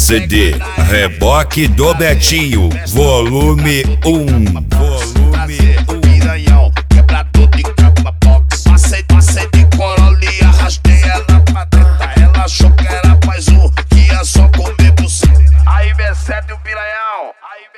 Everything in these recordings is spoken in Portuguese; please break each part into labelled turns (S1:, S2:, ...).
S1: CD Reboque do Betinho, volume 1.
S2: Piranhão, quebrador de cama box. Passei de Corolla e arrastei ela pra treta. Ela achou que era mais um, que ia só comer buceta. Aí V7 o piranhão,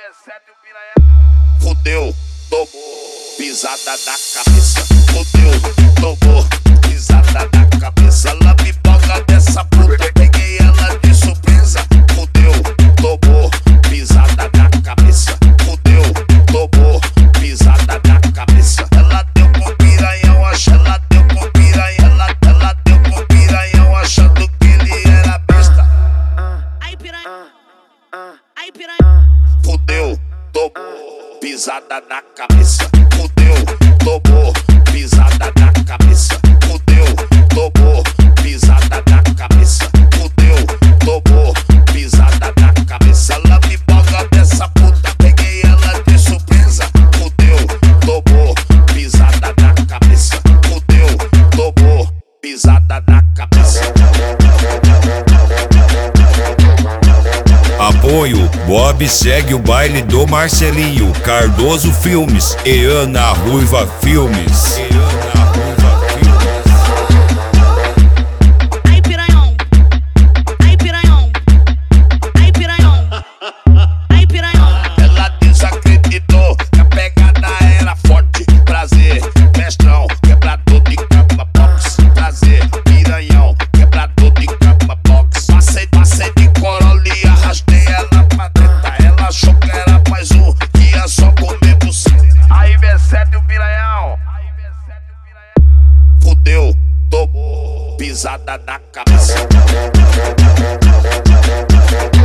S2: fudeu, tomou pisada na cabeça. Fudeu, tomou pisada na cabeça. Ela me paga dessa puta, peguei ela de surpresa. Fudeu, tomou pisada na cabeça. Fudeu, tomou pisada na cabeça. Ela deu com piranhão, ela deu com piranhão, ela deu com piranhão, achando que ele era besta.
S3: Aí piranha,
S2: Fudeu, tomou pisada na cabeça. Fudeu, tomou pisada na cabeça. Fudeu, tomou pisada na cabeça. Fudeu, tomou pisada na cabeça. Ela me paga dessa puta, peguei ela de surpresa. Fudeu, tomou pisada na cabeça. Fudeu, tomou pisada na cabeça.
S1: Apoio Bob segue o baile do Marcelinho, Cardoso Filmes e Ana Ruiva Filmes.
S3: aí piranhão, aí piranhão, aí piranhão, aí piranhão.
S2: Ela desacreditou que a pegada era forte. Prazer, mestrão, quebrador de cama box. Prazer, piranhão, quebrador de cama box. Passei de Corolla e arrastei ela pra treta. Ela achou que era mais um, que ia só comer buceta. Aí V7 o piranhão, fudeu, tomou pisada na cabeça.